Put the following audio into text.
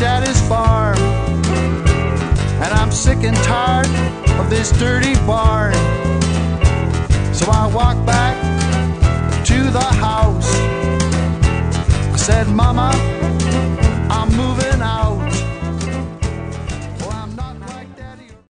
daddy's farm, and I'm sick and tired of this dirty barn. So I walked back to the house. I said, Mama,